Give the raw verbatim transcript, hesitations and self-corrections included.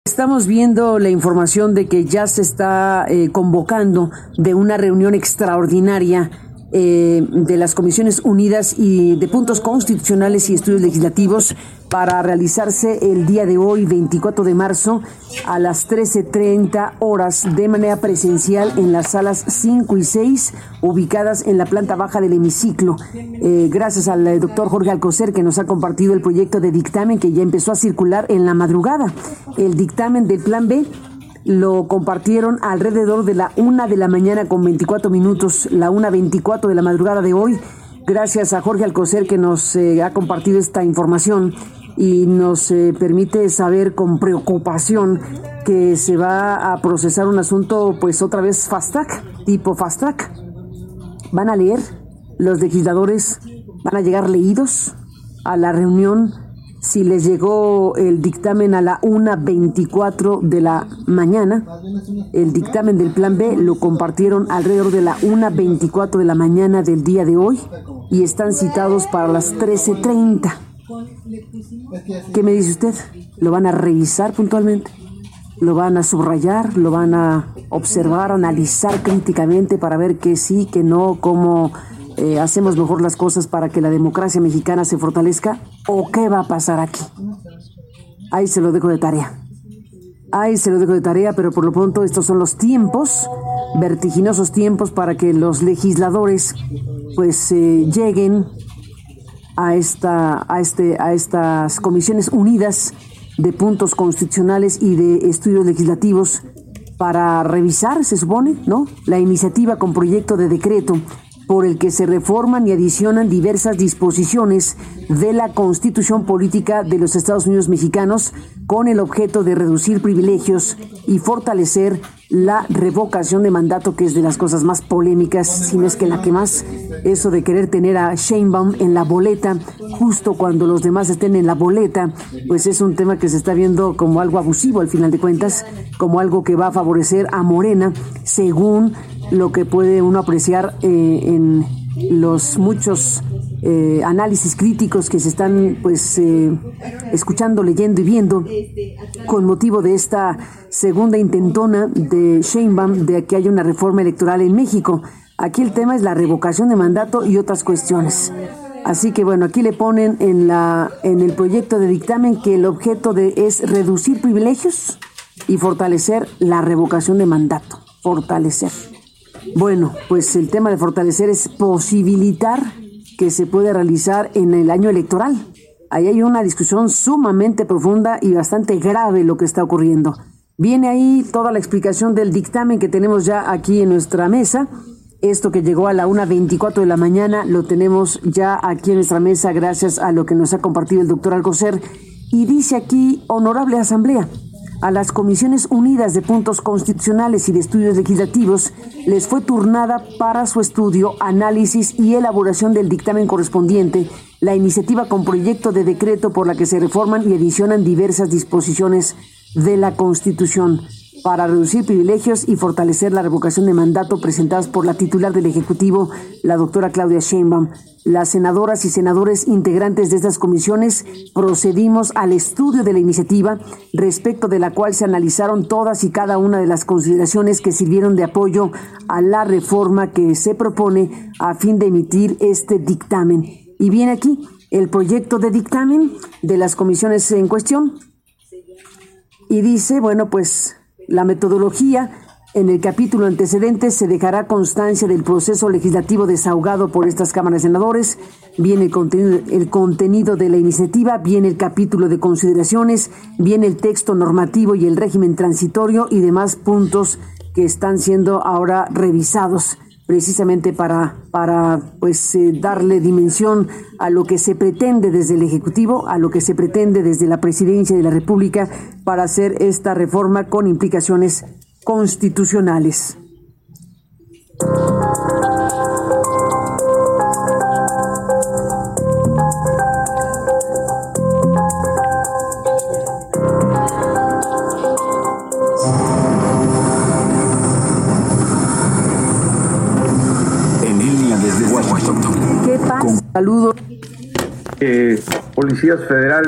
Estamos viendo la información de que ya se está eh, convocando de una reunión extraordinaria eh, de las Comisiones Unidas y de Puntos Constitucionales y Estudios Legislativos para realizarse el día de hoy, veinticuatro de marzo, a las trece treinta horas de manera presencial en las salas cinco y seis, ubicadas en la planta baja del hemiciclo. Eh, gracias al doctor Jorge Alcocer, que nos ha compartido el proyecto de dictamen que ya empezó a circular en la madrugada. El dictamen del Plan B lo compartieron alrededor de la una de la mañana con veinticuatro minutos, la una veinticuatro de la madrugada de hoy. Gracias a Jorge Alcocer, que nos eh, ha compartido esta información y nos eh, permite saber con preocupación que se va a procesar un asunto, pues otra vez fast track, tipo fast track. Van a leer, los legisladores van a llegar leídos a la reunión. Si les llegó el dictamen a la una veinticuatro de la mañana, el dictamen del Plan B lo compartieron alrededor de la una veinticuatro de la mañana del día de hoy y están citados para las trece treinta. ¿Qué me dice usted? ¿Lo van a revisar puntualmente? ¿Lo van a subrayar? ¿Lo van a observar, analizar críticamente para ver que sí, que no, cómo eh, hacemos mejor las cosas para que la democracia mexicana se fortalezca? ¿O qué va a pasar aquí? Ahí se lo dejo de tarea. Ahí se lo dejo de tarea, pero por lo pronto estos son los tiempos, vertiginosos tiempos para que los legisladores pues eh, lleguen a esta, a este, a estas Comisiones Unidas de Puntos Constitucionales y de Estudios Legislativos para revisar, se supone, ¿no?, la iniciativa con proyecto de decreto por el que se reforman y adicionan diversas disposiciones de la Constitución Política de los Estados Unidos Mexicanos con el objeto de reducir privilegios y fortalecer la revocación de mandato, que es de las cosas más polémicas, si no es que la que más, eso de querer tener a Sheinbaum en la boleta justo cuando los demás estén en la boleta, pues es un tema que se está viendo como algo abusivo al final de cuentas, como algo que va a favorecer a Morena, según lo que puede uno apreciar eh, en los muchos eh, análisis críticos que se están pues eh, escuchando, leyendo y viendo con motivo de esta segunda intentona de Sheinbaum de que haya una reforma electoral en México. Aquí el tema es la revocación de mandato y otras cuestiones. Así que bueno, aquí le ponen en la en el proyecto de dictamen que el objeto de es reducir privilegios y fortalecer la revocación de mandato. Fortalecer. Bueno, pues el tema de fortalecer es posibilitar que se pueda realizar en el año electoral. Ahí hay una discusión sumamente profunda y bastante grave lo que está ocurriendo. Viene ahí toda la explicación del dictamen que tenemos ya aquí en nuestra mesa. Esto que llegó a la una veinticuatro de la mañana lo tenemos ya aquí en nuestra mesa gracias a lo que nos ha compartido el doctor Alcocer. Y dice aquí, honorable asamblea, a las Comisiones Unidas de Puntos Constitucionales y de Estudios Legislativos les fue turnada para su estudio, análisis y elaboración del dictamen correspondiente la iniciativa con proyecto de decreto por la que se reforman y adicionan diversas disposiciones de la Constitución para reducir privilegios y fortalecer la revocación de mandato presentadas por la titular del Ejecutivo, la doctora Claudia Sheinbaum. Las senadoras y senadores integrantes de estas comisiones procedimos al estudio de la iniciativa, respecto de la cual se analizaron todas y cada una de las consideraciones que sirvieron de apoyo a la reforma que se propone a fin de emitir este dictamen. Y viene aquí el proyecto de dictamen de las comisiones en cuestión y dice, bueno, pues la metodología. En el capítulo antecedente se dejará constancia del proceso legislativo desahogado por estas cámaras de senadores. Viene el contenido, el contenido de la iniciativa, viene el capítulo de consideraciones, viene el texto normativo y el régimen transitorio y demás puntos que están siendo ahora revisados precisamente para, para pues eh, darle dimensión a lo que se pretende desde el Ejecutivo, a lo que se pretende desde la Presidencia de la República para hacer esta reforma con implicaciones constitucionales. En línea desde Washington. ¿Qué pasa? Saludos. Eh, policías federales.